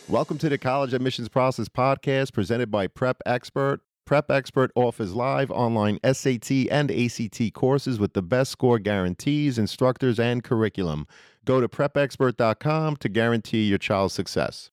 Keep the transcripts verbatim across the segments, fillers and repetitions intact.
Welcome to the College Admissions Process Podcast presented by Prep Expert. Prep Expert offers live online S A T and A C T courses with the best score guarantees, instructors, and curriculum. Go to prep expert dot com to guarantee your child's success.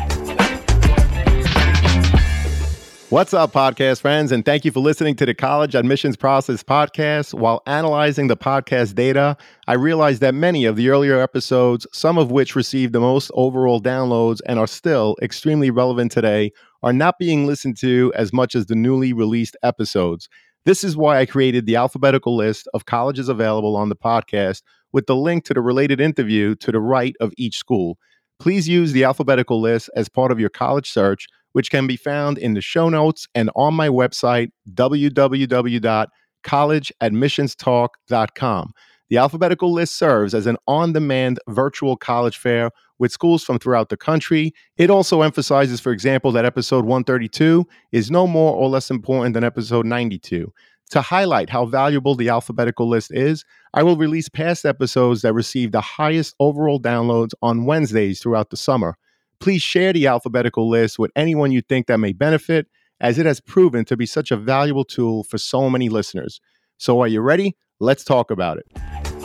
What's up, podcast friends, and thank you for listening to the College Admissions Process Podcast. While analyzing the podcast data, I realized that many of the earlier episodes, some of which received the most overall downloads and are still extremely relevant today, are not being listened to as much as the newly released episodes. This is why I created the alphabetical list of colleges available on the podcast with the link to the related interview to the right of each school. Please use the alphabetical list as part of your college search, which can be found in the show notes and on my website, w w w dot college admissions talk dot com. The alphabetical list serves as an on-demand virtual college fair with schools from throughout the country. It also emphasizes, for example, that episode one thirty-two is no more or less important than episode ninety-two. To highlight how valuable the alphabetical list is, I will release past episodes that receive the highest overall downloads on Wednesdays throughout the summer. Please share the alphabetical list with anyone you think that may benefit, as it has proven to be such a valuable tool for so many listeners. So are you ready? Let's talk about it.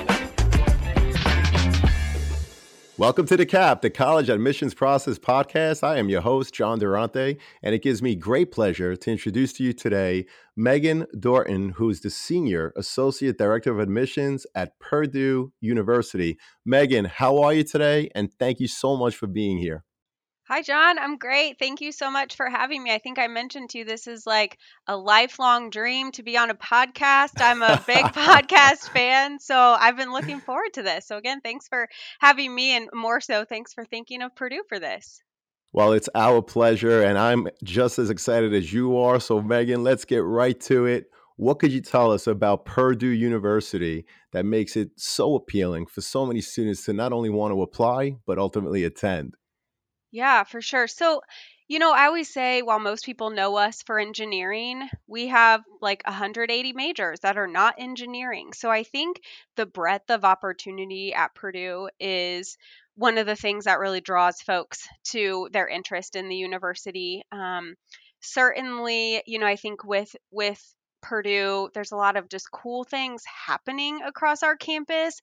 Welcome to the C A P, the College Admissions Process Podcast. I am your host, John Durante, and it gives me great pleasure to introduce to you today Megan Dorton, who's the Senior Associate Director of Admissions at Purdue University. Megan, how are you today? And thank you so much for being here. Hi, John. I'm great. Thank you so much for having me. I think I mentioned to you this is like a lifelong dream to be on a podcast. I'm a big podcast fan, so I've been looking forward to this. So, again, thanks for having me, and more so, thanks for thinking of Purdue for this. Well, it's our pleasure, and I'm just as excited as you are. So, Megan, let's get right to it. What could you tell us about Purdue University that makes it so appealing for so many students to not only want to apply, but ultimately attend? Yeah, for sure. So, you know, I always say while most people know us for engineering, we have like one hundred eighty majors that are not engineering. So I think the breadth of opportunity at Purdue is one of the things that really draws folks to their interest in the university. Um, certainly, you know, I think with with Purdue, there's a lot of just cool things happening across our campus.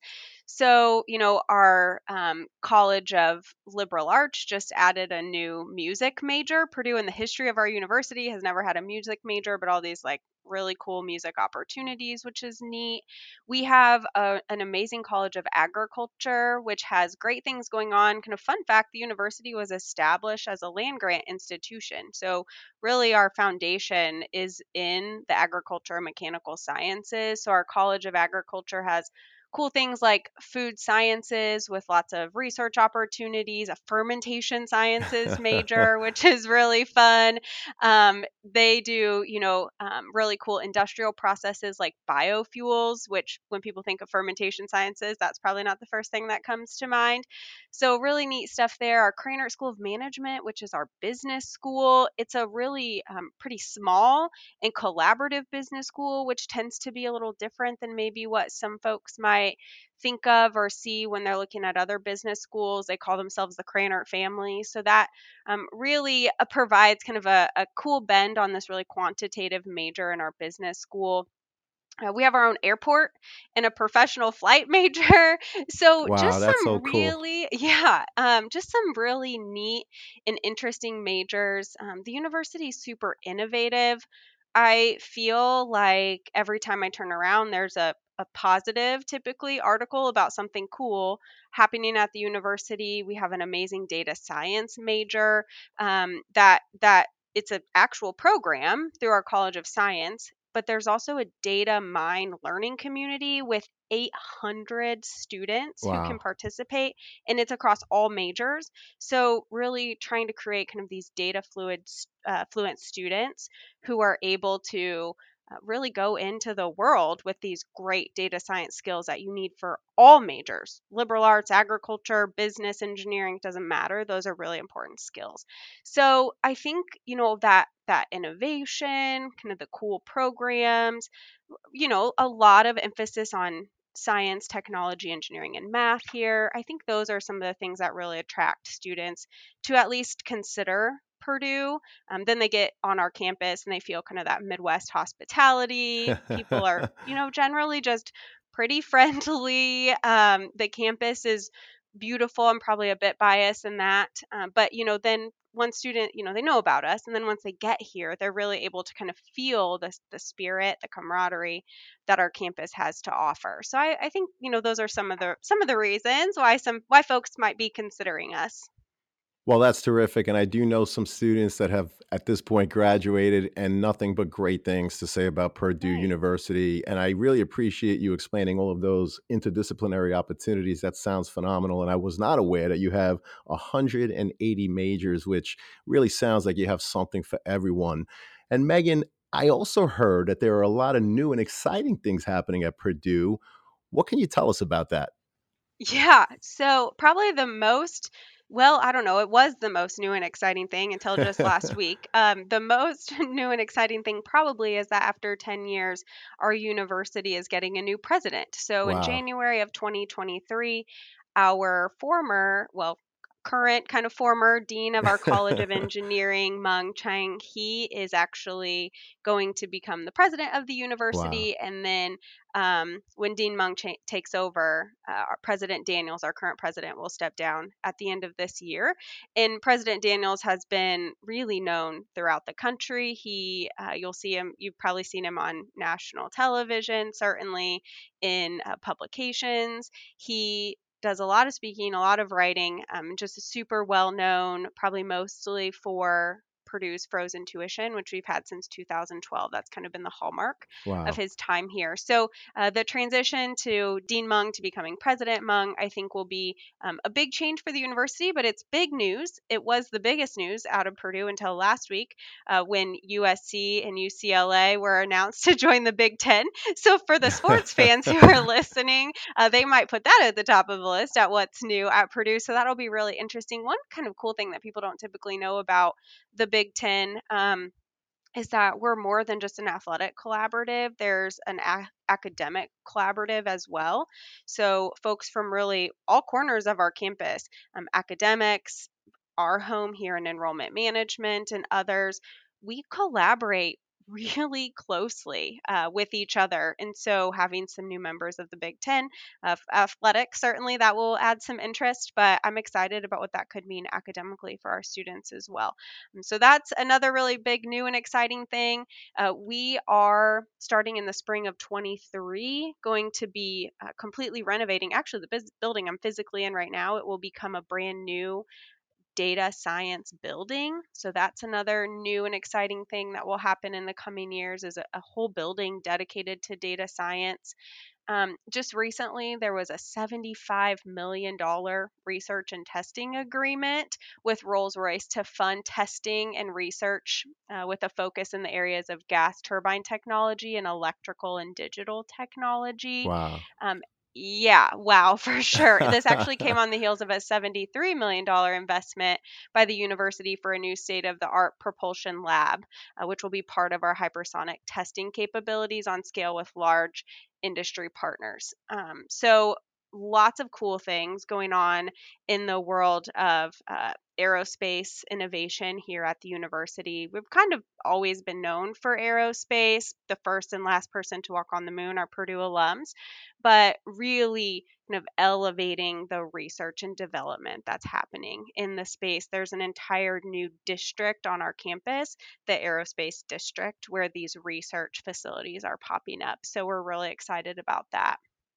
So, you know, our um, College of Liberal Arts just added a new music major. Purdue, in the history of our university, has never had a music major, but all these like really cool music opportunities, which is neat. We have a, an amazing College of Agriculture, which has great things going on. Kind of fun fact, the university was established as a land grant institution. So, really, our foundation is in the agriculture and mechanical sciences. So, our College of Agriculture has cool things like food sciences with lots of research opportunities, a fermentation sciences major, which is really fun. Um, they do, you know, um, really cool industrial processes like biofuels, which when people think of fermentation sciences, that's probably not the first thing that comes to mind. So, really neat stuff there. Our Cranert School of Management, which is our business school, it's a really um, pretty small and collaborative business school, which tends to be a little different than maybe what some folks might think of or see when they're looking at other business schools. They call themselves the Cranert family. So that um, really uh, provides kind of a, a cool bend on this really quantitative major in our business school. Uh, we have our own airport and a professional flight major. So Wow, just that's so some cool. really, yeah, um, just some really neat and interesting majors. Um, the university is super innovative. I feel like every time I turn around, there's a a positive, typically article about something cool happening at the university. We have an amazing data science major um, that that it's an actual program through our College of Science, but there's also a data mine learning community with eight hundred students who can Wow. participate, and it's across all majors. So really trying to create kind of these data fluid uh, fluent students who are able to uh, really go into the world with these great data science skills that you need for all majors. Liberal arts, agriculture, business, engineering, doesn't matter. Those are really important skills. So I think, you know, that that innovation, kind of the cool programs, you know, a lot of emphasis on science, technology, engineering, and math here. I think those are some of the things that really attract students to at least consider Purdue. Um, then they get on our campus and they feel kind of that Midwest hospitality. People are, you know, generally just pretty friendly. Um, the campus is beautiful. I'm probably a bit biased in that. Um, but, you know, then one student, you know, they know about us. And then once they get here, they're really able to kind of feel the, the spirit, the camaraderie that our campus has to offer. So I, I think, you know, those are some of the some of the reasons why some why folks might be considering us. Well, that's terrific. And I do know some students that have at this point graduated and nothing but great things to say about Purdue Right. University. And I really appreciate you explaining all of those interdisciplinary opportunities. That sounds phenomenal. And I was not aware that you have one hundred eighty majors, which really sounds like you have something for everyone. And Megan, I also heard that there are a lot of new and exciting things happening at Purdue. What can you tell us about that? Yeah. So probably the most, well, I don't know, it was the most new and exciting thing until just last week. Um, the most new and exciting thing probably is that after ten years, our university is getting a new president. So in Wow. January of twenty twenty-three, our former, well, current kind of former dean of our College of Engineering, Mung Chang, he is actually going to become the president of the Wow. university. And then um, when Dean Mung cha- takes over, uh, our President Daniels, our current president, will step down at the end of this year. And President Daniels has been really known throughout the country. He, uh, you'll see him, you've probably seen him on national television, certainly in uh, publications. He does a lot of speaking, a lot of writing, um, just super well known, probably mostly for Purdue's Frozen Tuition, which we've had since two thousand twelve. That's kind of been the hallmark of Wow. his time here. So uh, the transition to Dean Mung to becoming President Mung, I think, will be um, a big change for the university, but it's big news. It was the biggest news out of Purdue until last week uh, when U S C and U C L A were announced to join the Big Ten. So for the sports fans who are listening, uh, they might put that at the top of the list at what's new at Purdue. So that'll be really interesting. One kind of cool thing that people don't typically know about the Big Ten. Um, is that we're more than just an athletic collaborative. There's an a- academic collaborative as well. So, folks from really all corners of our campus, um, academics, our home here in enrollment management, and others, we collaborate really closely uh, with each other. And so, having some new members of the Big Ten, uh, athletics, certainly that will add some interest, but I'm excited about what that could mean academically for our students as well. And so that's another really big, new, and exciting thing. Uh, we are starting in the spring of twenty-three going to be uh, completely renovating. Actually, the bus- building I'm physically in right now, it will become a brand new data science building. So that's another new and exciting thing that will happen in the coming years is a, a whole building dedicated to data science. Um, just recently, there was a seventy-five million dollars research and testing agreement with Rolls Royce to fund testing and research uh, with a focus in the areas of gas turbine technology and electrical and digital technology. Wow. Um, yeah, wow, for sure. This actually came on the heels of a seventy-three million dollars investment by the university for a new state of the art propulsion lab, uh, which will be part of our hypersonic testing capabilities on scale with large industry partners. Um, so, lots of cool things going on in the world of uh, aerospace innovation here at the university. We've kind of always been known for aerospace. The first and last person to walk on the moon are Purdue alums, but really kind of elevating the research and development that's happening in the space. There's an entire new district on our campus, the aerospace district, where these research facilities are popping up. So we're really excited about that.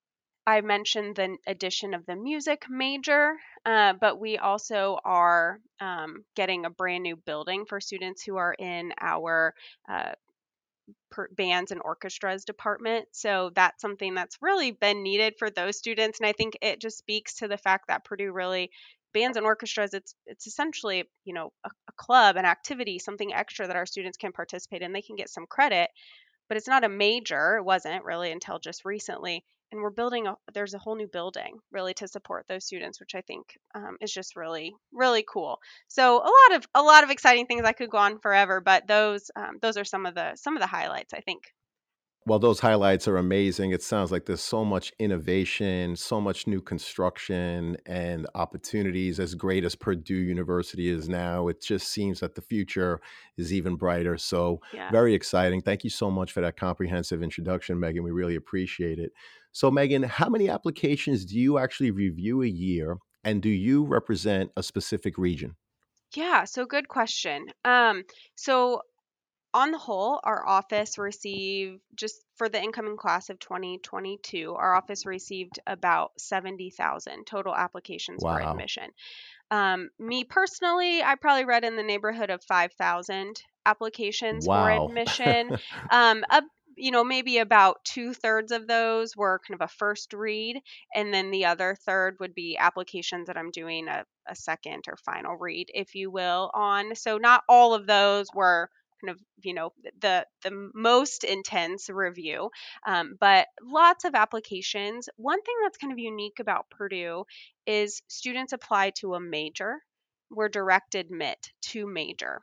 I mentioned the addition of the music major, uh, but we also are um, getting a brand new building for students who are in our uh, per- bands and orchestras department. So that's something that's really been needed for those students, and I think it just speaks to the fact that Purdue really bands and orchestras it's it's essentially you know a, a club, an activity, something extra that our students can participate in. They can get some credit, but it's not a major. It wasn't really until just recently. And we're building a, there's a whole new building really to support those students, which I think um, is just really, really cool. So a lot of a lot of exciting things. I could go on forever, but those um, those are some of the some of the highlights, I think. Well, those highlights are amazing. It sounds like there's so much innovation, so much new construction and opportunities. As great as Purdue University is now, it just seems that the future is even brighter. So, Yeah. very exciting. Thank you so much for that comprehensive introduction, Megan. We really appreciate it. So, Megan, how many applications do you actually review a year? And do you represent a specific region? Yeah, so good question. Um, so on the whole, our office received, just for the incoming class of twenty twenty-two, our office received about seventy thousand total applications for Wow. admission. Um, me personally, I probably read in the neighborhood of five thousand applications for Wow. admission. Um, a, you know, maybe about two thirds of those were kind of a first read, and then the other third would be applications that I'm doing a, a second or final read, if you will, on. So not all of those were kind of, you know, the the most intense review, um, but lots of applications. One thing that's kind of unique about Purdue is students apply to a major. We're direct admit to major.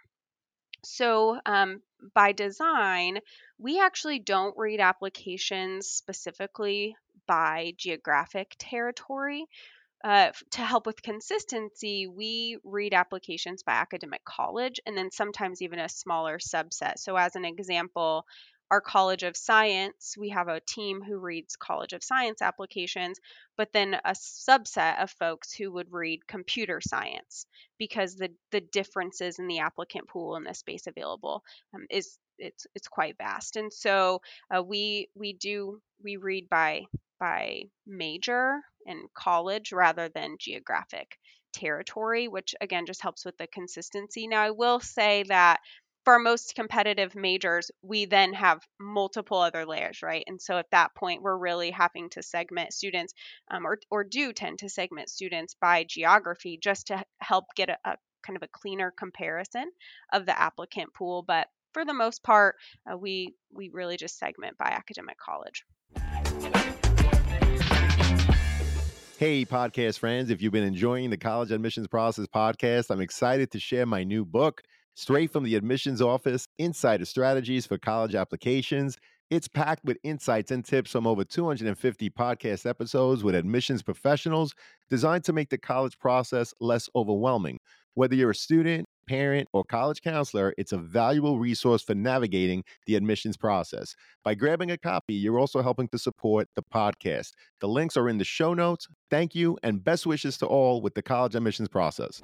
So, um, by design, we actually don't read applications specifically by geographic territory. Uh, f- to help with consistency, we read applications by academic college and then sometimes even a smaller subset. So, as an example, our College of Science, we have a team who reads College of Science applications, but then a subset of folks who would read computer science because the, the differences in the applicant pool and the space available um, is it's it's quite vast. And so uh, we we do we read by by major and college rather than geographic territory, which again just helps with the consistency. Now, I will say that for our most competitive majors, we then have multiple other layers, right? And so at that point, we're really having to segment students, um, or, or do tend to segment students by geography just to help get a, a kind of a cleaner comparison of the applicant pool. But for the most part, uh, we we really just segment by academic college. Hey, podcast friends. If you've been enjoying the College Admissions Process podcast, I'm excited to share my new book, Straight from the Admissions Office Insider Strategies for College Applications. It's packed with insights and tips from over two hundred fifty podcast episodes with admissions professionals designed to make the college process less overwhelming. Whether you're a student, parent, or college counselor, it's a valuable resource for navigating the admissions process. By grabbing a copy, you're also helping to support the podcast. The links are in the show notes. Thank you, and best wishes to all with the college admissions process.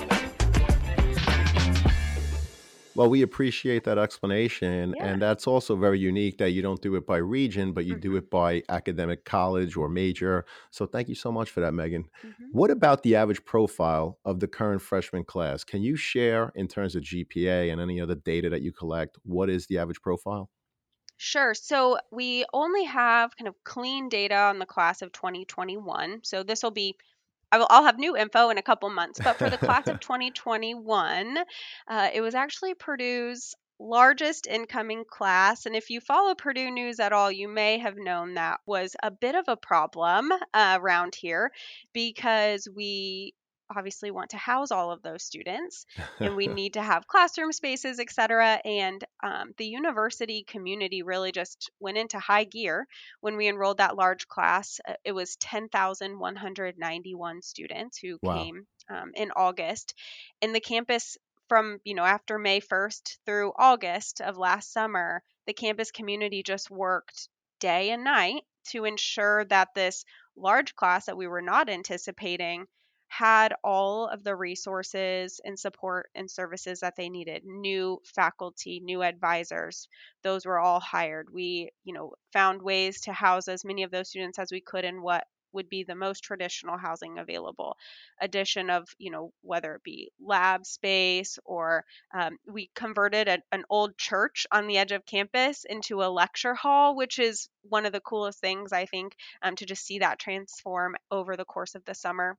Well, we appreciate that explanation. Yeah. And that's also very unique that you don't do it by region, but you do hmm it by academic college or major. So thank you so much for that, Megan. hmm What about the average profile of the current freshman class? Can you share, in terms of G P A and any other data that you collect, what is the average profile? Sure. So we only have kind of clean data on the class of twenty twenty-one. So this will be I will, I'll have new info in a couple months, but for the class of twenty twenty-one, uh, it was actually Purdue's largest incoming class. And if you follow Purdue news at all, you may have known that was a bit of a problem uh, around here because we obviously want to house all of those students and we need to have classroom spaces, et cetera. And um, the university community really just went into high gear when we enrolled that large class. Uh, It was ten thousand one hundred ninety-one students who Wow. came um, in August. And the campus, from, you know, after May first through August of last summer, the campus community just worked day and night to ensure that this large class that we were not anticipating had all of the resources and support and services that they needed. New faculty, new advisors, those were all hired. We, you know, found ways to house as many of those students as we could in what would be the most traditional housing available. Addition of, you know, whether it be lab space or um, we converted a, an old church on the edge of campus into a lecture hall, which is one of the coolest things, I think, um, to just see that transform over the course of the summer.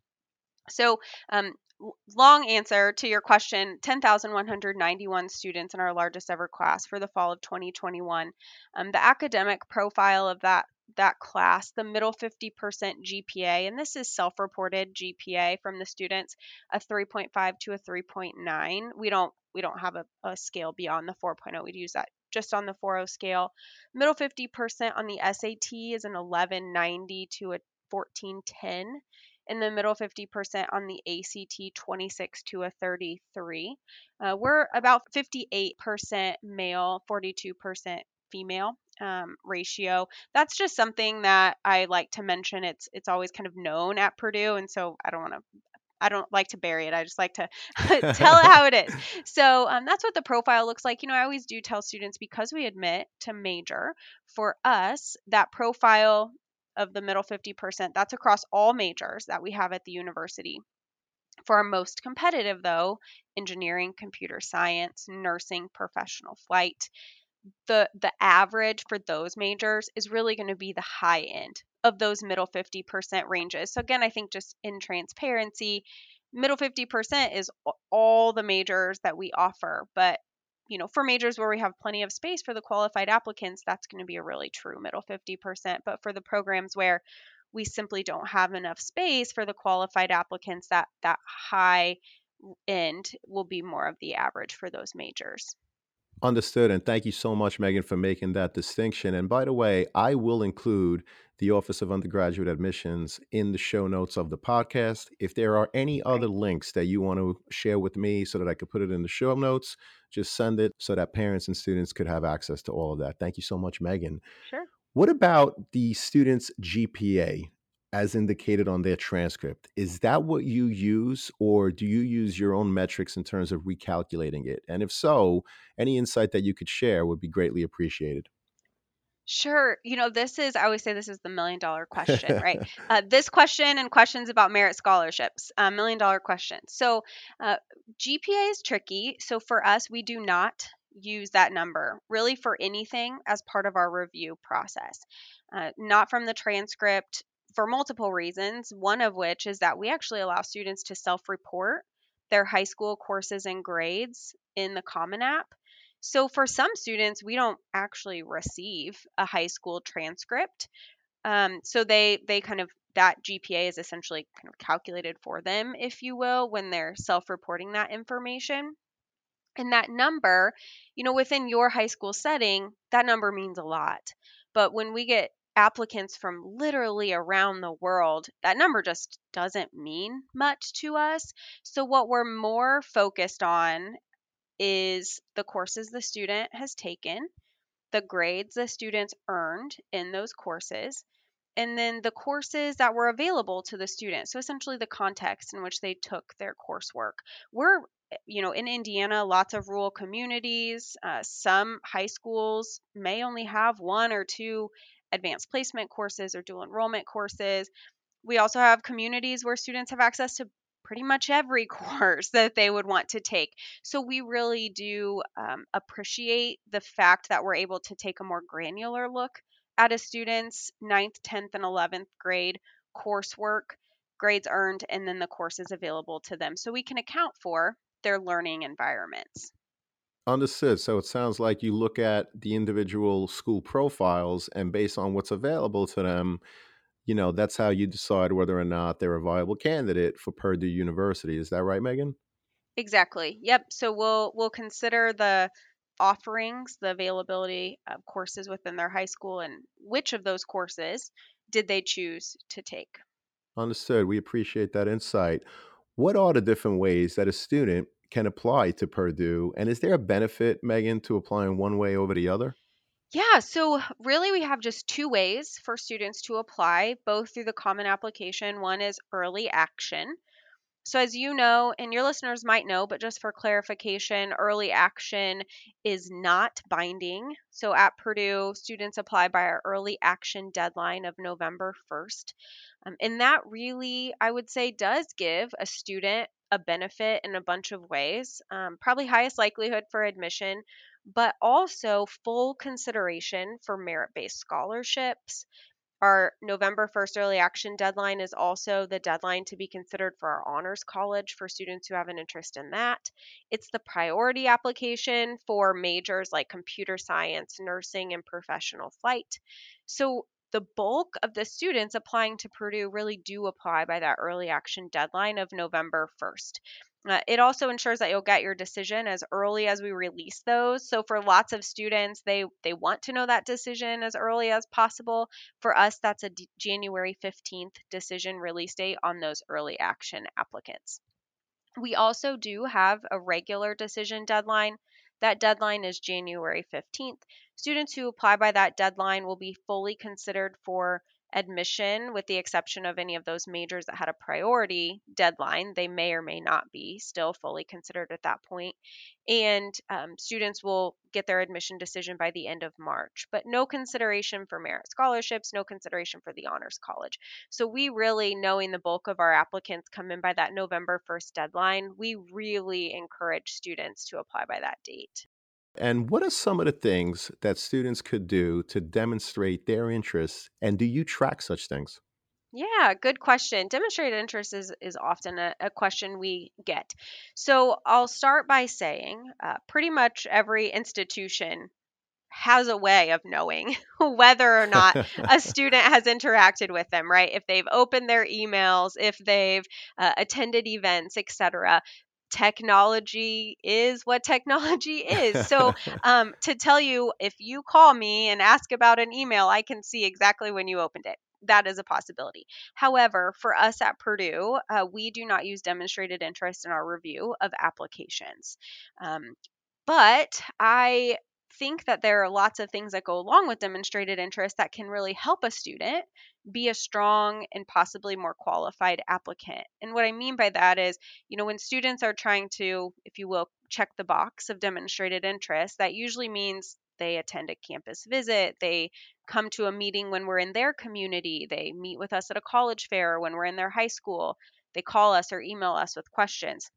So, um, long answer to your question, ten thousand one hundred ninety-one students in our largest ever class for the fall of twenty twenty-one. Um, the academic profile of that that class, the middle fifty percent G P A, and this is self-reported G P A from the students, a three point five to a three point nine. We don't we don't have a, a scale beyond the 4.0. We'd use that just on the four oh scale. Middle fifty percent on the S A T is an eleven ninety to a fourteen ten. And the middle fifty percent on the A C T, twenty-six to a thirty-three. Uh, we're about fifty-eight percent male, forty-two percent female um, ratio. That's just something that I like to mention. It's it's always kind of known at Purdue, and so I don't want to I don't like to bury it. I just like to tell it how it is. So um, that's what the profile looks like. You know, I always do tell students, because we admit to major, for us, that profile of the middle fifty percent, that's across all majors that we have at the university. For our most competitive, though, engineering, computer science, nursing, professional flight, the the average for those majors is really going to be the high end of those middle fifty percent ranges. So again, I think just in transparency, middle fifty percent is all the majors that we offer, but you know, for majors where we have plenty of space for the qualified applicants, that's going to be a really true middle fifty percent. But for the programs where we simply don't have enough space for the qualified applicants, that that high end will be more of the average for those majors. Understood. And thank you so much, Megan, for making that distinction. And by the way, I will include the Office of Undergraduate Admissions in the show notes of the podcast. If there are any other Great. links that you want to share with me so that I could put it in the show notes, just send it so that parents and students could have access to all of that. Thank you so much, Megan. Sure. What about the student's G P A as indicated on their transcript? Is that what you use, or do you use your own metrics in terms of recalculating it? And if so, any insight that you could share would be greatly appreciated. Sure. You know, this is, I always say this is the million dollar question, right? Uh, this question and questions about merit scholarships, uh, million dollar question. So, uh, G P A is tricky. So, for us, we do not use that number really for anything as part of our review process, uh, not from the transcript for multiple reasons. One of which is that we actually allow students to self report their high school courses and grades in the Common App. So for some students, we don't actually receive a high school transcript. Um, so they they kind of, that G P A is essentially kind of calculated for them, if you will, when they're self-reporting that information. And that number, you know, within your high school setting, that number means a lot. But when we get applicants from literally around the world, that number just doesn't mean much to us. So what we're more focused on is the courses the student has taken, the grades the students earned in those courses, and then the courses that were available to the student. So essentially the context in which they took their coursework. We're, you know, in Indiana, lots of rural communities. Uh, some high schools may only have one or two advanced placement courses or dual enrollment courses. We also have communities where students have access to pretty much every course that they would want to take. So we really do um, appreciate the fact that we're able to take a more granular look at a student's ninth, tenth, and eleventh grade coursework, grades earned, and then the courses available to them. So we can account for their learning environments. Understood. So it sounds like you look at the individual school profiles, and based on what's available to them, you know, that's how you decide whether or not they're a viable candidate for Purdue University. Is that right, Megan? Exactly. Yep. So we'll we'll consider the offerings, the availability of courses within their high school, and which of those courses did they choose to take. Understood. We appreciate that insight. What are the different ways that a student can apply to Purdue? And is there a benefit, Megan, to applying one way over the other? Yeah, so really we have just two ways for students to apply, both through the common application. One is early action. So, as you know, and your listeners might know, but just for clarification, early action is not binding. So, at Purdue, students apply by our early action deadline of November first. Um, and that really, I would say, does give a student a benefit in a bunch of ways. Um, probably highest likelihood for admission, but also full consideration for merit based scholarships. Our November first early action deadline is also the deadline to be considered for our honors college for students who have an interest in that. It's the priority application for majors like computer science, nursing, and professional flight. So the bulk of the students applying to Purdue really do apply by that early action deadline of November first. Uh, it also ensures that you'll get your decision as early as we release those. So for lots of students, they they want to know that decision as early as possible. For us, that's a D- January fifteenth decision release date on those early action applicants. We also do have a regular decision deadline. That deadline is January fifteenth. Students who apply by that deadline will be fully considered for admission, with the exception of any of those majors that had a priority deadline. They may or may not be still fully considered at that point. And um, students will get their admission decision by the end of March, but no consideration for merit scholarships, no consideration for the honors college. So we really, knowing the bulk of our applicants come in by that November first deadline, we really encourage students to apply by that date. And what are some of the things that students could do to demonstrate their interests? And do you track such things? Yeah, good question. Demonstrated interest is, is often a, a question we get. So I'll start by saying uh, pretty much every institution has a way of knowing whether or not a student has interacted with them, right? If they've opened their emails, if they've uh, attended events, et cetera. Technology is what technology is. So, um, to tell you, if you call me and ask about an email, I can see exactly when you opened it. That is a possibility. However, for us at Purdue, uh, we do not use demonstrated interest in our review of applications. Um, but I think that there are lots of things that go along with demonstrated interest that can really help a student be a strong and possibly more qualified applicant. And what I mean by that is, you know, when students are trying to, if you will, check the box of demonstrated interest, that usually means they attend a campus visit, they come to a meeting when we're in their community, they meet with us at a college fair when we're in their high school, they call us or email us with questions.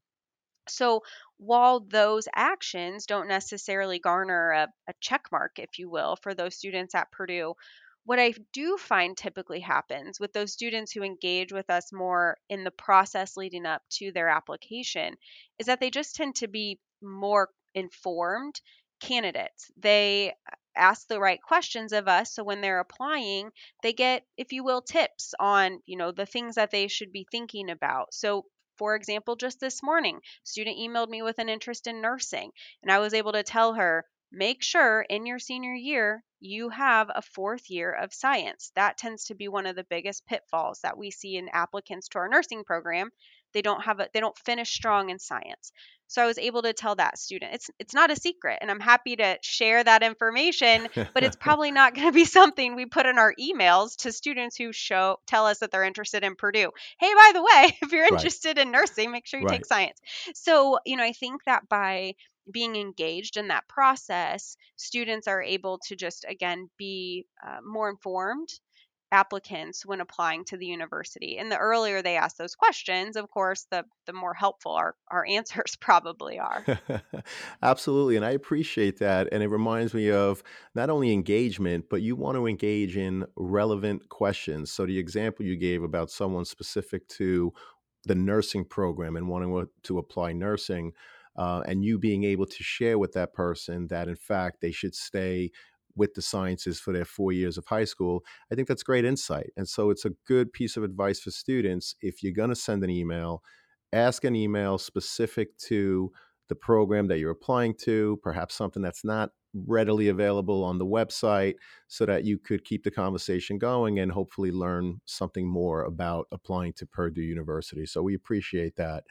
So while those actions don't necessarily garner a, a check mark, if you will, for those students at Purdue, what I do find typically happens with those students who engage with us more in the process leading up to their application is that they just tend to be more informed candidates. They ask the right questions of us, so when they're applying, they get, if you will, tips on, you know, the things that they should be thinking about. So for example, just this morning, student emailed me with an interest in nursing, and I was able to tell her, make sure in your senior year you have a fourth year of science. That tends to be one of the biggest pitfalls that we see in applicants to our nursing program. They don't have a they don't finish strong in science. So I was able to tell that student. It's it's not a secret, and I'm happy to share that information, but it's probably not going to be something we put in our emails to students who show tell us that they're interested in Purdue. Hey, by the way, if you're Right, interested in nursing, make sure you take right. science. So, you know, I think that by being engaged in that process, students are able to just, again, be uh, more informed applicants when applying to the university. And the earlier they ask those questions, of course, the, the more helpful our, our answers probably are. Absolutely. And I appreciate that. And it reminds me of not only engagement, but you want to engage in relevant questions. So, the example you gave about someone specific to the nursing program and wanting wa- to apply nursing, uh, and you being able to share with that person that, in fact, they should stay with the sciences for their four years of high school. I think that's great insight. And so, it's a good piece of advice for students. If you're going to send an email, ask an email specific to the program that you're applying to, perhaps something that's not readily available on the website, so that you could keep the conversation going and hopefully learn something more about applying to Purdue University. So we appreciate that.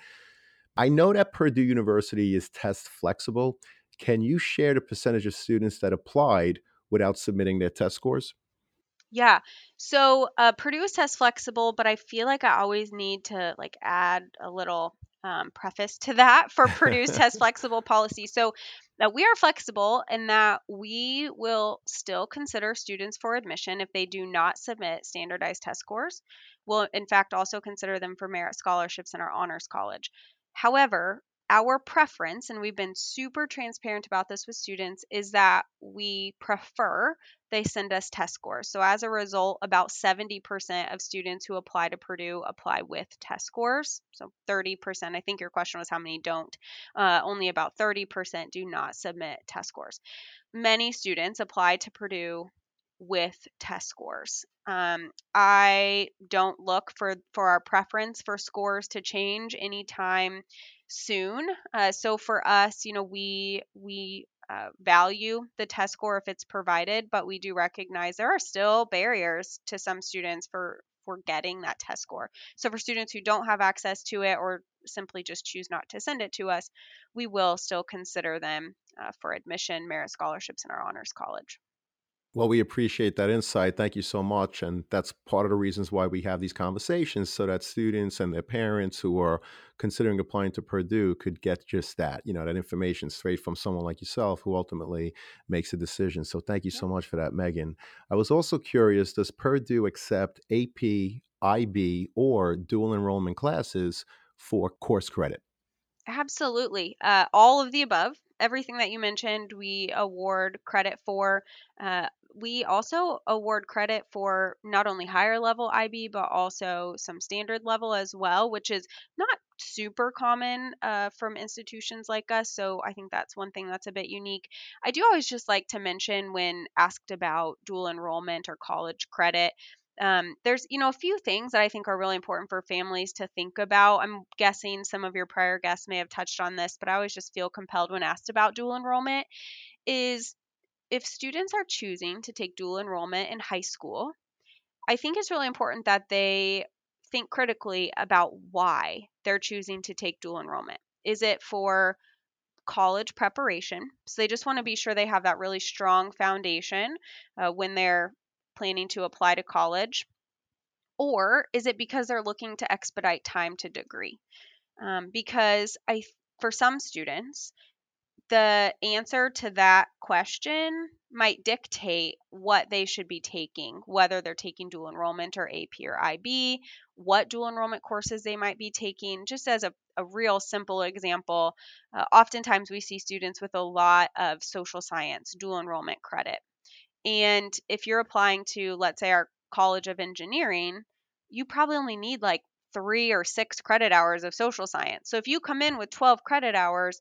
I know that Purdue University is test flexible. Can you share the percentage of students that applied without submitting their test scores? Yeah. So uh, Purdue is test flexible, but I feel like I always need to like add a little um, preface to that for Purdue's test flexible policy. So that we are flexible in that we will still consider students for admission if they do not submit standardized test scores. We'll in fact also consider them for merit scholarships in our honors college. However, our preference, and we've been super transparent about this with students, is that we prefer they send us test scores. So as a result, about seventy percent of students who apply to Purdue apply with test scores. So thirty percent, I think your question was how many don't. Uh, only about thirty percent do not submit test scores. Many students apply to Purdue with test scores. Um, I don't look for for our preference for scores to change anytime soon. Uh, so for us, you know, we we uh, value the test score if it's provided, but we do recognize there are still barriers to some students for for getting that test score. So for students who don't have access to it or simply just choose not to send it to us, we will still consider them uh, for admission, merit scholarships in our honors college. Well, we appreciate that insight. Thank you so much. And that's part of the reasons why we have these conversations so that students and their parents who are considering applying to Purdue could get just that, you know, that information straight from someone like yourself who ultimately makes a decision. So thank you Yeah. so much for that, Megan. I was also curious, does Purdue accept A P, I B, or dual enrollment classes for course credit? Absolutely. Uh, all of the above, everything that you mentioned, we award credit for. Uh, we also award credit for not only higher level I B, but also some standard level as well, which is not super common uh, from institutions like us. So I think that's one thing that's a bit unique. I do always just like to mention when asked about dual enrollment or college credit, um, there's, you know, a few things that I think are really important for families to think about. I'm guessing some of your prior guests may have touched on this, but I always just feel compelled when asked about dual enrollment is if students are choosing to take dual enrollment in high school, I think it's really important that they think critically about why they're choosing to take dual enrollment. Is it for college preparation? So they just want to be sure they have that really strong foundation uh, when they're planning to apply to college, or is it because they're looking to expedite time to degree? Um, because I, for some students, the answer to that question might dictate what they should be taking, whether they're taking dual enrollment or A P or I B, what dual enrollment courses they might be taking. Just as a, a real simple example, uh, oftentimes we see students with a lot of social science dual enrollment credit. And if you're applying to, let's say, our College of Engineering, you probably only need like three or six credit hours of social science. So if you come in with twelve credit hours,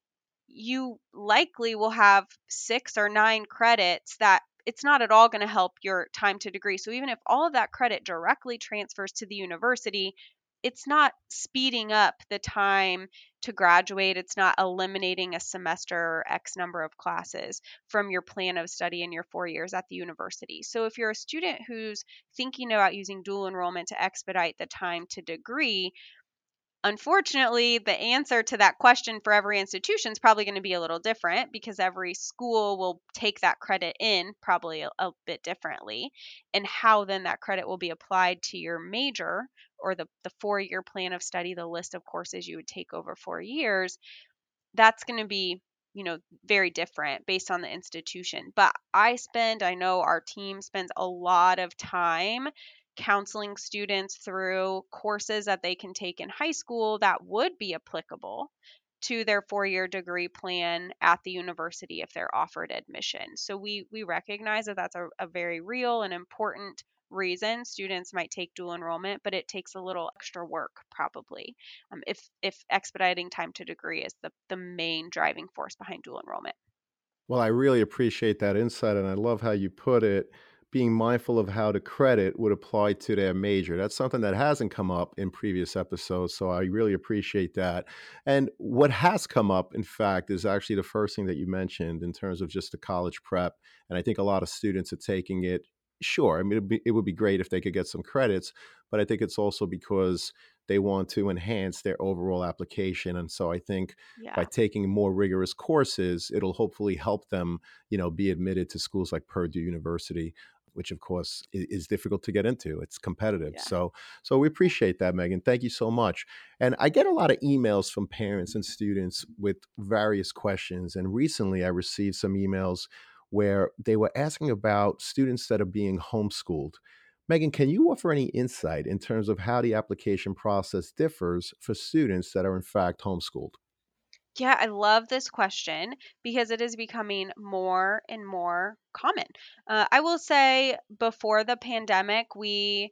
you likely will have six or nine credits that it's not at all going to help your time to degree. So even if all of that credit directly transfers to the university, it's not speeding up the time to graduate. It's not eliminating a semester or X number of classes from your plan of study in your four years at the university. So if you're a student who's thinking about using dual enrollment to expedite the time to degree, unfortunately, the answer to that question for every institution is probably going to be a little different because every school will take that credit in probably a, a bit differently. And how then that credit will be applied to your major or the, the four year plan of study, the list of courses you would take over four years, that's going to be, you know, very different based on the institution. But I spend, I know our team spends a lot of time counseling students through courses that they can take in high school that would be applicable to their four-year degree plan at the university if they're offered admission. So we we recognize that that's a, a very real and important reason students might take dual enrollment, but it takes a little extra work probably, um, if if expediting time to degree is the the main driving force behind dual enrollment. Well, I really appreciate that insight, and I love how you put it. Being mindful of how the credit would apply to their major. That's something that hasn't come up in previous episodes, so I really appreciate that. And what has come up, in fact, is actually the first thing that you mentioned in terms of just the college prep. And I think a lot of students are taking it. Sure, I mean, it'd be, it would be great if they could get some credits, but I think it's also because they want to enhance their overall application. And so I think by Yeah, taking more rigorous courses, it'll hopefully help them, you know, be admitted to schools like Purdue University, which of course is, is difficult to get into. It's competitive. yeah. So, so we appreciate that, Megan. Thank you so much. And I get a lot of emails from parents and students with various questions. And recently I received some emails where they were asking about students that are being homeschooled. Megan, can you offer any insight in terms of how the application process differs for students that are in fact homeschooled? Yeah, I love this question because it is becoming more and more common. Uh, I will say before the pandemic, we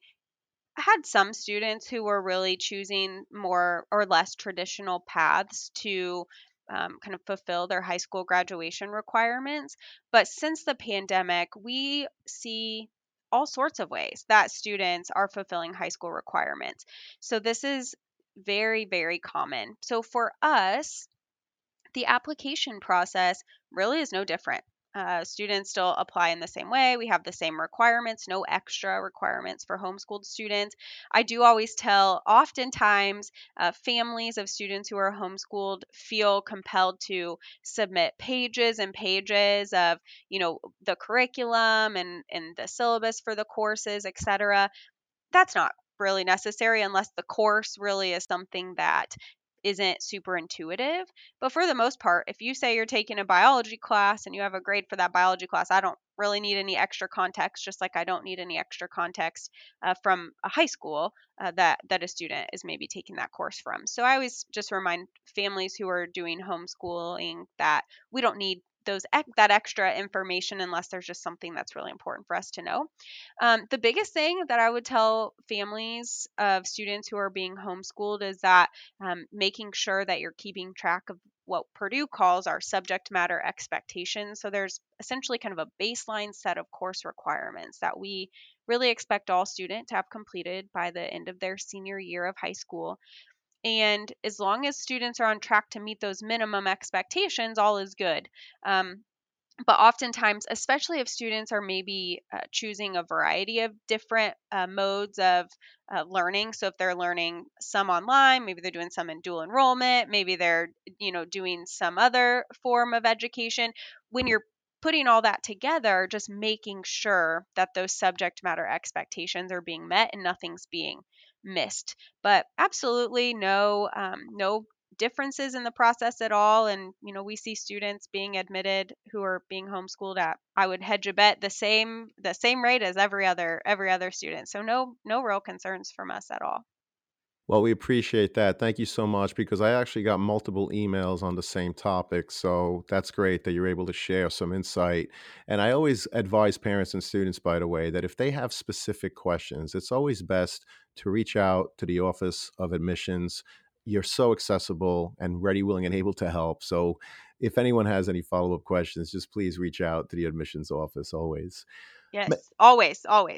had some students who were really choosing more or less traditional paths to um, kind of fulfill their high school graduation requirements. But since the pandemic, we see all sorts of ways that students are fulfilling high school requirements. So this is very, very common. So for us, the application process really is no different. Uh, students still apply in the same way. We have the same requirements, no extra requirements for homeschooled students. I do always tell, oftentimes, uh, families of students who are homeschooled feel compelled to submit pages and pages of, you know, the curriculum and, and the syllabus for the courses, et cetera. That's not really necessary unless the course really is something that isn't super intuitive. But for the most part, if you say you're taking a biology class and you have a grade for that biology class, I don't really need any extra context, just like I don't need any extra context uh, from a high school uh, that that a student is maybe taking that course from. So I always just remind families who are doing homeschooling that we don't need those that extra information unless there's just something that's really important for us to know. Um, the biggest thing that I would tell families of students who are being homeschooled is that um, making sure that you're keeping track of what Purdue calls our subject matter expectations. So there's essentially kind of a baseline set of course requirements that we really expect all students to have completed by the end of their senior year of high school. And as long as students are on track to meet those minimum expectations, all is good. Um, but oftentimes, especially if students are maybe uh, choosing a variety of different uh, modes of uh, learning, so if they're learning some online, maybe they're doing some in dual enrollment, maybe they're, you know, doing some other form of education. When you're putting all that together, just making sure that those subject matter expectations are being met and nothing's being missed. But absolutely no um, no differences in the process at all. And, you know, we see students being admitted who are being homeschooled at, I would hedge a bet, the same the same rate as every other every other student. So no no real concerns from us at all. Well, we appreciate that. Thank you so much because I actually got multiple emails on the same topic. So that's great that you're able to share some insight. And I always advise parents and students, by the way, that if they have specific questions, it's always best to reach out to the Office of Admissions. You're so accessible and ready, willing, and able to help. So if anyone has any follow up questions, just please reach out to the admissions office always. Yes, always, always.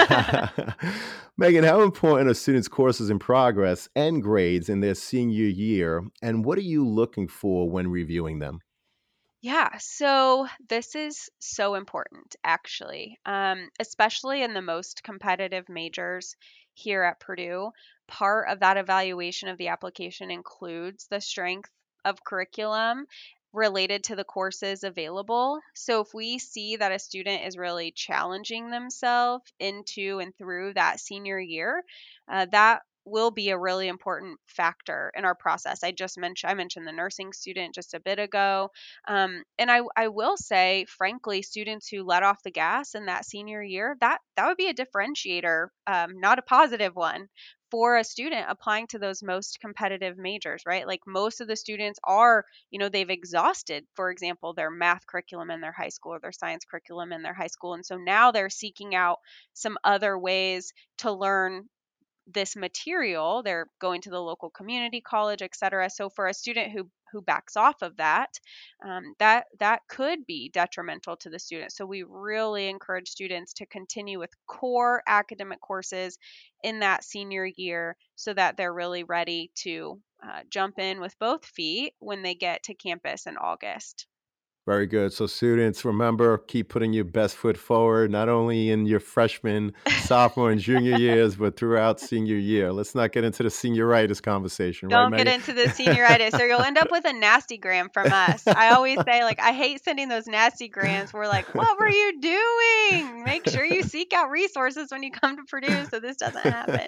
Megan, how important are students' courses in progress and grades in their senior year? And what are you looking for when reviewing them? Yeah, so this is so important, actually, um, especially in the most competitive majors here at Purdue. Part of that evaluation of the application includes the strength of curriculum related to the courses available. So if we see that a student is really challenging themselves into and through that senior year, uh, that will be a really important factor in our process. I just mentioned I mentioned the nursing student just a bit ago. Um, and I, I will say, frankly, students who let off the gas in that senior year, that that would be a differentiator, um, not a positive one, for a student applying to those most competitive majors, right? Like most of the students are, you know, they've exhausted, for example, their math curriculum in their high school or their science curriculum in their high school. And so now they're seeking out some other ways to learn this material. They're going to the local community college, et cetera. So for a student who who backs off of that, um, that that could be detrimental to the student. So we really encourage students to continue with core academic courses in that senior year, so that they're really ready to uh, jump in with both feet when they get to campus in August. Very good. So, students, remember, keep putting your best foot forward, not only in your freshman, sophomore, and junior years, but throughout senior year. Let's not get into the senioritis conversation, right, Don't get Megan? into the senioritis or you'll end up with a nasty gram from us. I always say, like, I hate sending those nasty grams. We're like, what were you doing? Make sure you seek out resources when you come to Purdue so this doesn't happen.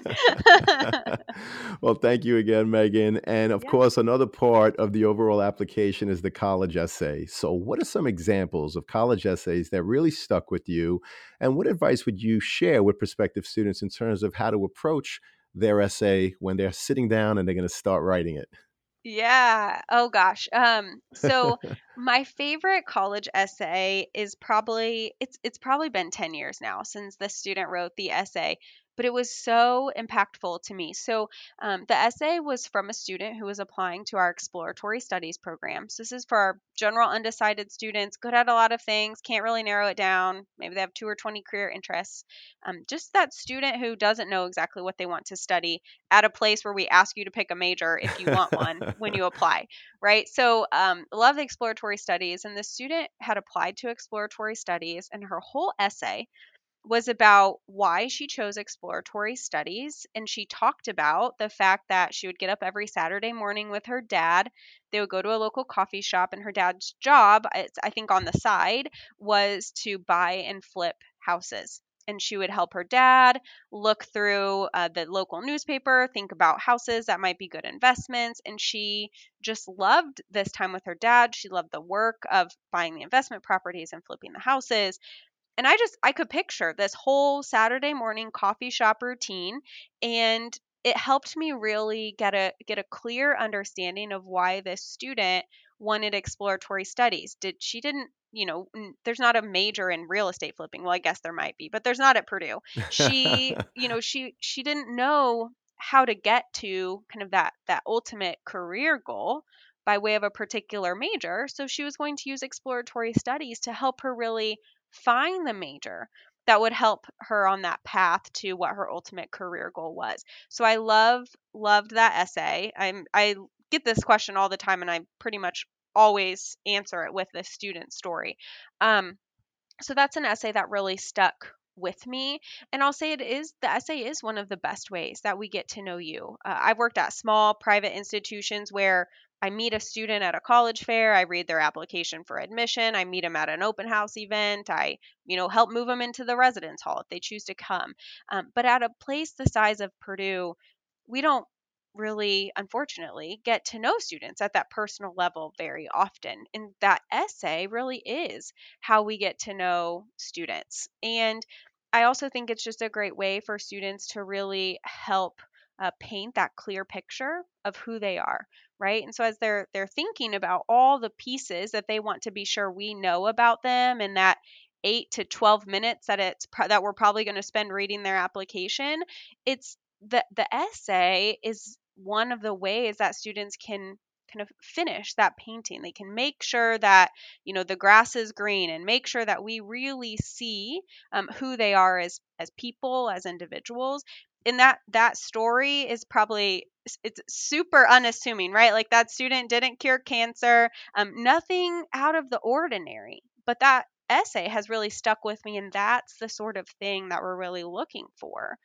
Well, thank you again, Megan. And of Yeah. course, another part of the overall application is the college essay. So, what are some examples of college essays that really stuck with you? And what advice would you share with prospective students in terms of how to approach their essay when they're sitting down and they're going to start writing it? Yeah. Oh gosh. Um, so my favorite college essay is probably it's it's probably been ten years now since the student wrote the essay, but it was so impactful to me. So um, the essay was from a student who was applying to our exploratory studies program. So this is for our general undecided students, good at a lot of things, can't really narrow it down. Maybe they have two or twenty career interests. Um, just that student who doesn't know exactly what they want to study at a place where we ask you to pick a major if you want one when you apply, right? So um, love the exploratory studies. And the student had applied to exploratory studies, and her whole essay was about why she chose exploratory studies. And she talked about the fact that she would get up every Saturday morning with her dad. They would go to a local coffee shop, and her dad's job, it's- I think on the side, was to buy and flip houses. And she would help her dad look through uh, the local newspaper, think about houses that might be good investments. And she just loved this time with her dad. She loved the work of buying the investment properties and flipping the houses. And I just I could picture this whole Saturday morning coffee shop routine, and it helped me really get a get a clear understanding of why this student wanted exploratory studies. Did she didn't, you know, n- there's not a major in real estate flipping. Well, I guess there might be, but there's not at Purdue. She, you know, she she didn't know how to get to kind of that that ultimate career goal by way of a particular major. So she was going to use exploratory studies to help her really find the major that would help her on that path to what her ultimate career goal was. So I love loved that essay. I'm I get this question all the time, and I pretty much always answer it with this student story. Um, so that's an essay that really stuck with me. And I'll say it is the essay is one of the best ways that we get to know you. Uh, I've worked at small private institutions where I meet a student at a college fair, I read their application for admission, I meet them at an open house event, I, you know, help move them into the residence hall if they choose to come. Um, but at a place the size of Purdue, we don't really, unfortunately, get to know students at that personal level very often. And that essay really is how we get to know students. And I also think it's just a great way for students to really help uh, paint that clear picture of who they are, right? And so as they're they're thinking about all the pieces that they want to be sure we know about them, and that eight to twelve minutes that it's pro- that we're probably going to spend reading their application, it's the the essay is one of the ways that students can kind of finish that painting. They can make sure that, you know, the grass is green, and make sure that we really see um, who they are as as people, as individuals. And that that story is probably it's super unassuming, right? Like that student didn't cure cancer, um, nothing out of the ordinary. But that essay has really stuck with me, and that's the sort of thing that we're really looking for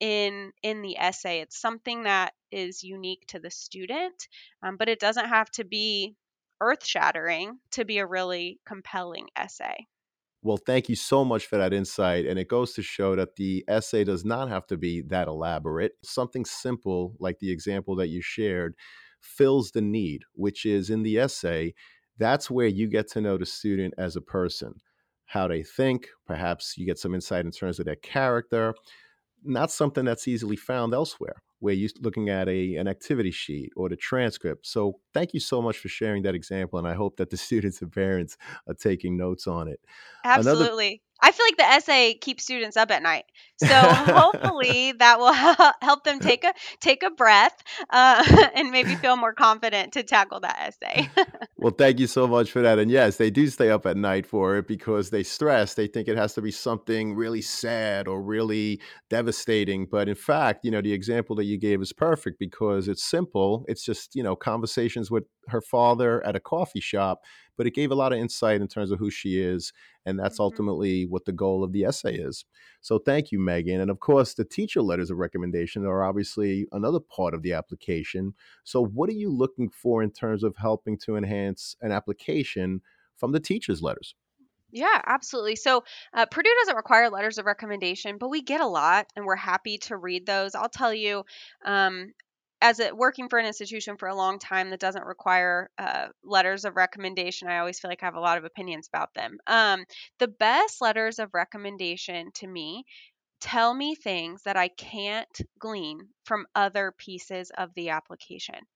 in in the essay. It's something that is unique to the student, um, but it doesn't have to be earth shattering to be a really compelling essay. Well, thank you so much for that insight. And it goes to show that the essay does not have to be that elaborate. Something simple, like the example that you shared, fills the need, which is in the essay. That's where you get to know the student as a person, how they think. Perhaps you get some insight in terms of their character, not something that's easily found elsewhere where you're looking at a an activity sheet or the transcript. So thank you so much for sharing that example, and I hope that the students and parents are taking notes on it. Another Absolutely. I feel like the essay keeps students up at night. So hopefully that will help them take a take a breath uh, and maybe feel more confident to tackle that essay. Well, thank you so much for that. And yes, they do stay up at night for it because they stress. They think it has to be something really sad or really devastating. But in fact, you know, the example that you gave is perfect because it's simple. It's just, you know, conversations with her father at a coffee shop, but it gave a lot of insight in terms of who she is. And that's Mhm. ultimately what the goal of the essay is. So thank you, Megan. And of course, the teacher letters of recommendation are obviously another part of the application. So, what are you looking for in terms of helping to enhance an application from the teacher's letters? Yeah, absolutely. So uh, Purdue doesn't require letters of recommendation, but we get a lot, and we're happy to read those. I'll tell you, um, as a working for an institution for a long time that doesn't require uh, letters of recommendation, I always feel like I have a lot of opinions about them. Um, the best letters of recommendation to me tell me things that I can't glean from other pieces of the application.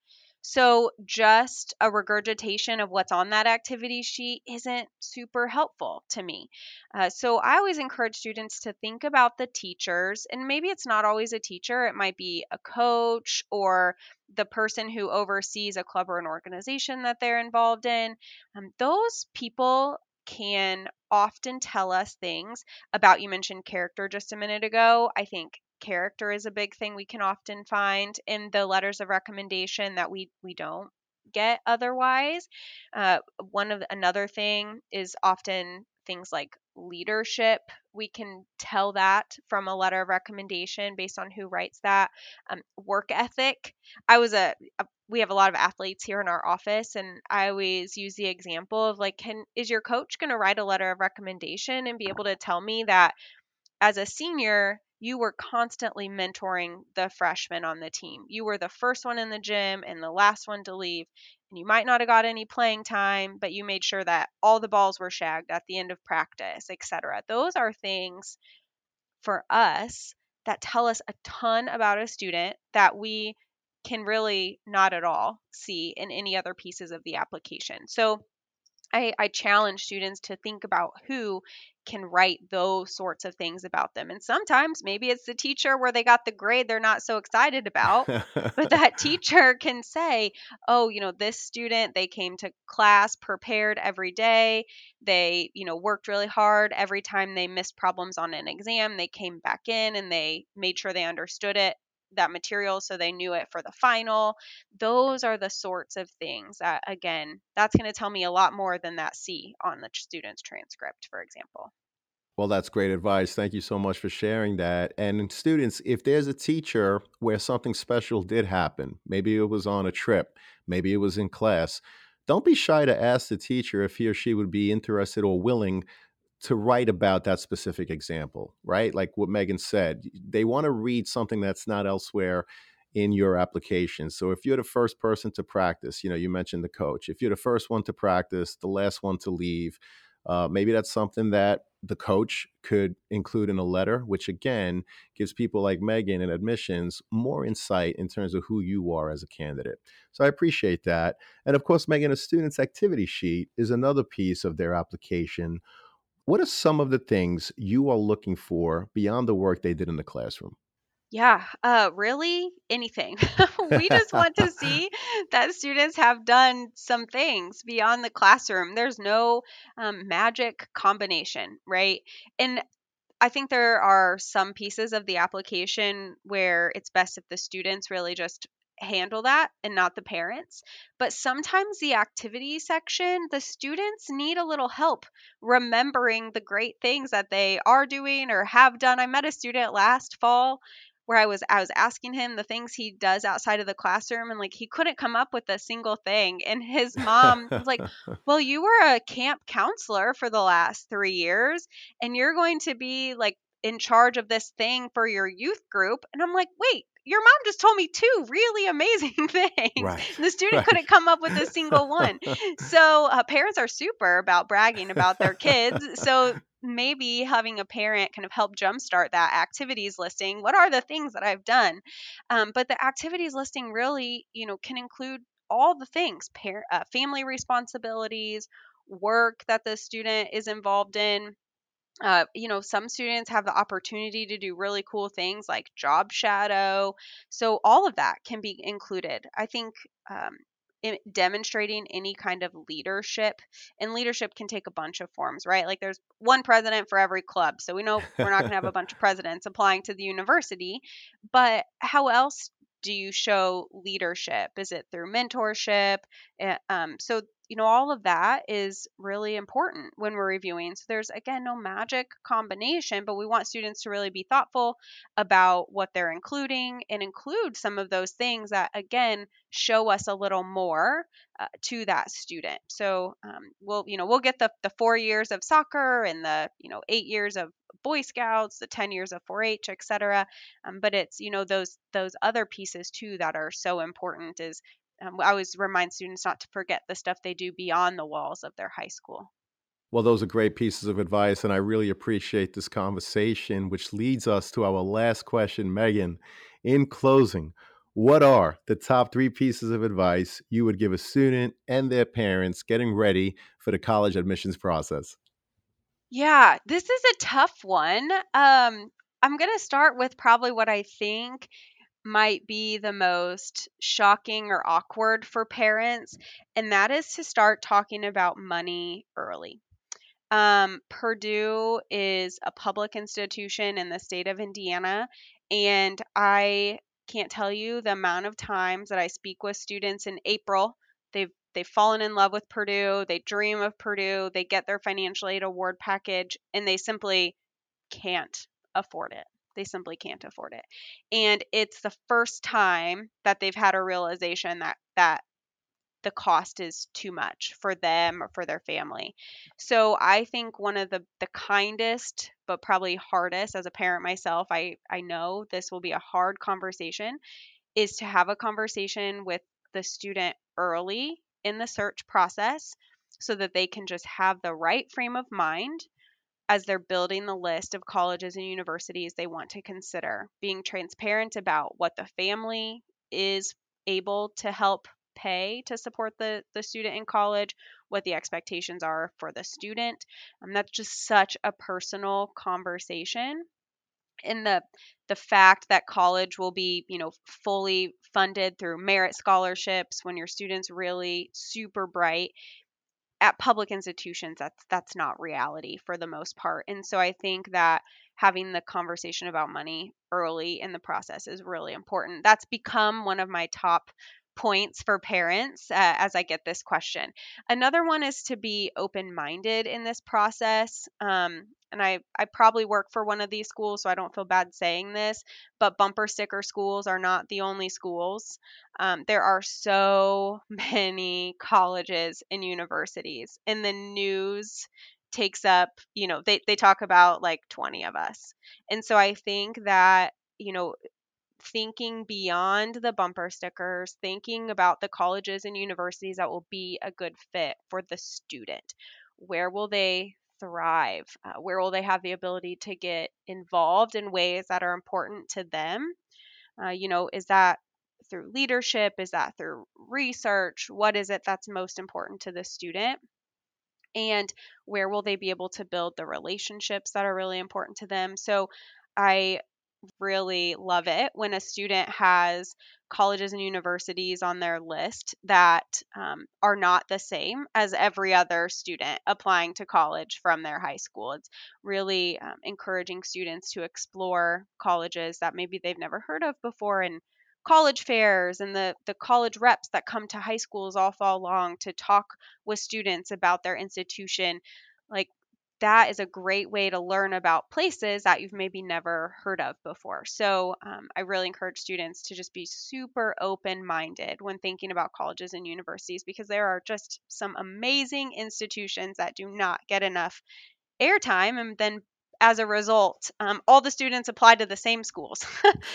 So just a regurgitation of what's on that activity sheet isn't super helpful to me. Uh, so I always encourage students to think about the teachers, and maybe it's not always a teacher, it might be a coach or the person who oversees a club or an organization that they're involved in. Um, those people can often tell us things about, you mentioned character just a minute ago. I think character is a big thing we can often find in the letters of recommendation that we we don't get otherwise. Uh, one of another thing is often things like leadership. We can tell that from a letter of recommendation based on who writes that. Um, work ethic. I was a, a we have a lot of athletes here in our office, and I always use the example of like, can is your coach going to write a letter of recommendation and be able to tell me that as a senior, you were constantly mentoring the freshmen on the team. You were the first one in the gym and the last one to leave. And you might not have got any playing time, but you made sure that all the balls were shagged at the end of practice, et cetera. Those are things for us that tell us a ton about a student that we can really not at all see in any other pieces of the application. So I, I challenge students to think about who can write those sorts of things about them. And sometimes maybe it's the teacher where they got the grade they're not so excited about. But that teacher can say, oh, you know, this student, they came to class prepared every day. They, you know, worked really hard. Every time they missed problems on an exam, they came back in and they made sure they understood it, that material, so they knew it for the final. Those are the sorts of things that, again, that's going to tell me a lot more than that C on the student's transcript, for example. Well, that's great advice. Thank you so much for sharing that. And students, if there's a teacher where something special did happen, maybe it was on a trip, maybe it was in class, don't be shy to ask the teacher if he or she would be interested or willing to write about that specific example, right? Like what Megan said, they want to read something that's not elsewhere in your application. So if you're the first person to practice, you know, you mentioned the coach. If you're the first one to practice, the last one to leave, uh, maybe that's something that the coach could include in a letter, which again gives people like Megan in admissions more insight in terms of who you are as a candidate. So I appreciate that. And of course, Megan, a student's activity sheet is another piece of their application. What are some of the things you are looking for beyond the work they did in the classroom? Yeah, uh, really anything. We just want to see that students have done some things beyond the classroom. There's no um, magic combination, right? And I think there are some pieces of the application where it's best if the students really just handle that and not the parents. But sometimes the activity section, the students need a little help remembering the great things that they are doing or have done. I met a student last fall where I was I was asking him the things he does outside of the classroom, and like he couldn't come up with a single thing, and his mom was like, "Well, you were a camp counselor for the last three years and you're going to be like in charge of this thing for your youth group." And I'm like, wait, your mom just told me two really amazing things. Right, And the student right. couldn't come up with a single one. So uh, parents are super about bragging about their kids. So maybe having a parent kind of help jumpstart that activities listing. What are the things that I've done? Um, but the activities listing really, you know, can include all the things, par- uh, family responsibilities, work that the student is involved in. Uh, you know, some students have the opportunity to do really cool things like job shadow. So all of that can be included. I think um, in demonstrating any kind of leadership, and leadership can take a bunch of forms, right? Like there's one president for every club. So we know we're not going to have a bunch of presidents applying to the university, but how else do you show leadership? Is it through mentorship? Eh, Um, so you know, all of that is really important when we're reviewing. So there's again no magic combination, but we want students to really be thoughtful about what they're including and include some of those things that again show us a little more uh, to that student. So um, we'll, you know, we'll get the the four years of soccer and the, you know, eight years of Boy Scouts, the ten years of four H, et cetera. Um, but it's, you know, those those other pieces too that are so important is um, I always remind students not to forget the stuff they do beyond the walls of their high school. Well, those are great pieces of advice, and I really appreciate this conversation, which leads us to our last question, Megan. In closing, What are the top three pieces of advice you would give a student and their parents getting ready for the college admissions process? Yeah, this is a tough one. Um, I'm going to start with probably what I think might be the most shocking or awkward for parents, and that is to start talking about money early. Um, Purdue is a public institution in the state of Indiana, and I can't tell you the amount of times that I speak with students in April. They've they've fallen in love with Purdue, they dream of Purdue, they get their financial aid award package, and they simply can't afford it. They simply can't afford it. And it's the first time that they've had a realization that that the cost is too much for them or for their family. So I think one of the the kindest but probably hardest as a parent myself, I I know this will be a hard conversation, is to have a conversation with the student early in the search process so that they can just have the right frame of mind as they're building the list of colleges and universities they want to consider, being transparent about what the family is able to help pay to support the, the student in college, what the expectations are for the student. Um, that's just such a personal conversation. And the the fact that college will be, you know, fully funded through merit scholarships when your student's really super bright at public institutions, that's that's not reality for the most part. And so I think that having the conversation about money early in the process is really important. That's become one of my top points for parents uh, as I get this question. Another one is to be open-minded in this process. Um, and I, I probably work for one of these schools, so I don't feel bad saying this, but bumper sticker schools are not the only schools. Um, there are so many colleges and universities, and the news takes up, you know, they, they talk about like twenty of us. And so I think that, you know, thinking beyond the bumper stickers, thinking about the colleges and universities that will be a good fit for the student. Where will they thrive? Uh, where will they have the ability to get involved in ways that are important to them? Uh, you know, is that through leadership? Is that through research? What is it that's most important to the student? And where will they be able to build the relationships that are really important to them? So I really love it when a student has colleges and universities on their list that um, are not the same as every other student applying to college from their high school. It's really um, encouraging students to explore colleges that maybe they've never heard of before, and college fairs and the, the college reps that come to high schools all fall along to talk with students about their institution. Like, that is a great way to learn about places that you've maybe never heard of before. So um, I really encourage students to just be super open minded when thinking about colleges and universities, because there are just some amazing institutions that do not get enough airtime. And then as a result, um, all the students apply to the same schools.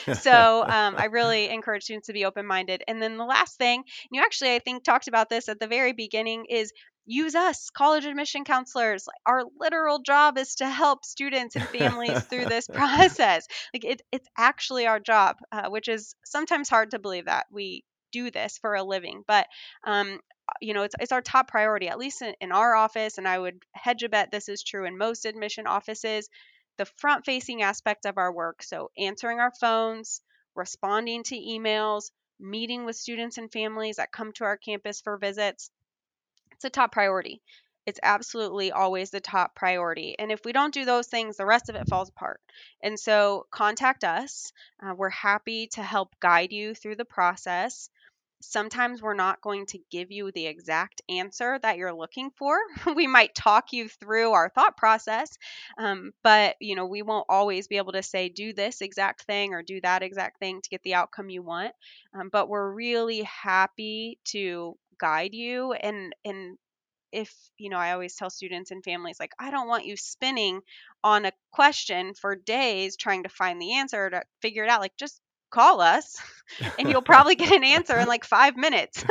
So um, I really encourage students to be open minded. And then the last thing, you actually, I think, talked about this at the very beginning, is use us, college admission counselors. Like, our literal job is to help students and families through this process. Like, it, it's actually our job, uh, which is sometimes hard to believe that we do this for a living. But um, you know, it's, it's our top priority, at least in, in our office. And I would hedge a bet this is true in most admission offices. The front facing aspect of our work, so answering our phones, responding to emails, meeting with students and families that come to our campus for visits, it's a top priority. It's absolutely always the top priority. And if we don't do those things, the rest of it falls apart. And so contact us. Uh, we're happy to help guide you through the process. Sometimes we're not going to give you the exact answer that you're looking for. We might talk you through our thought process, um, but you know, we won't always be able to say do this exact thing or do that exact thing to get the outcome you want. Um, but we're really happy to guide you. and and if, you know, I always tell students and families, like, I don't want you spinning on a question for days trying to find the answer to figure it out. Like, just call us and you'll probably get an answer in like five minutes.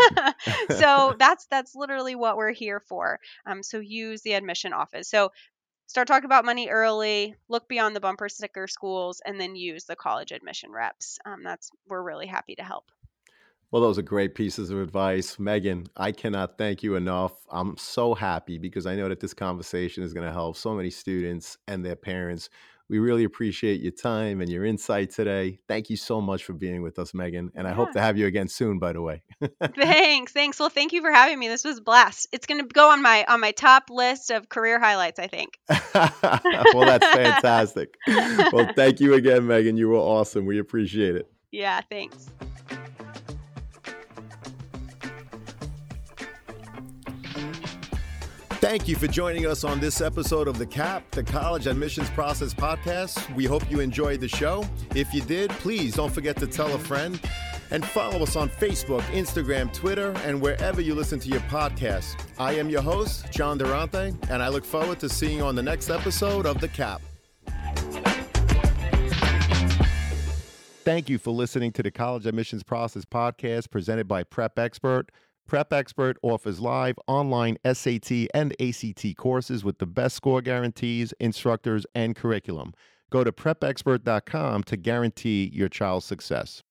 So that's that's literally what we're here for. Um, so use the admission office. So start talking about money early, look beyond the bumper sticker schools, and then use the college admission reps. Um, that's We're really happy to help. Well, those are great pieces of advice. Megan, I cannot thank you enough. I'm so happy because I know that this conversation is going to help so many students and their parents. We really appreciate your time and your insight today. Thank you so much for being with us, Megan. And I hope Yeah. to have you again soon, by the way. Thanks. Thanks. Well, thank you for having me. This was a blast. It's going to go on my on my top list of career highlights, I think. Well, that's fantastic. Well, thank you again, Megan. You were awesome. We appreciate it. Yeah, thanks. Thank you for joining us on this episode of the C A P, the College Admissions Process Podcast. We hope you enjoyed the show. If you did, please don't forget to tell a friend and follow us on Facebook, Instagram, Twitter, and wherever you listen to your podcasts. I am your host, John Durante, and I look forward to seeing you on the next episode of the C A P. Thank you for listening to the College Admissions Process Podcast presented by Prep Expert. Prep Expert offers live online S A T and A C T courses with the best score guarantees, instructors, and curriculum. Go to prep expert dot com to guarantee your child's success.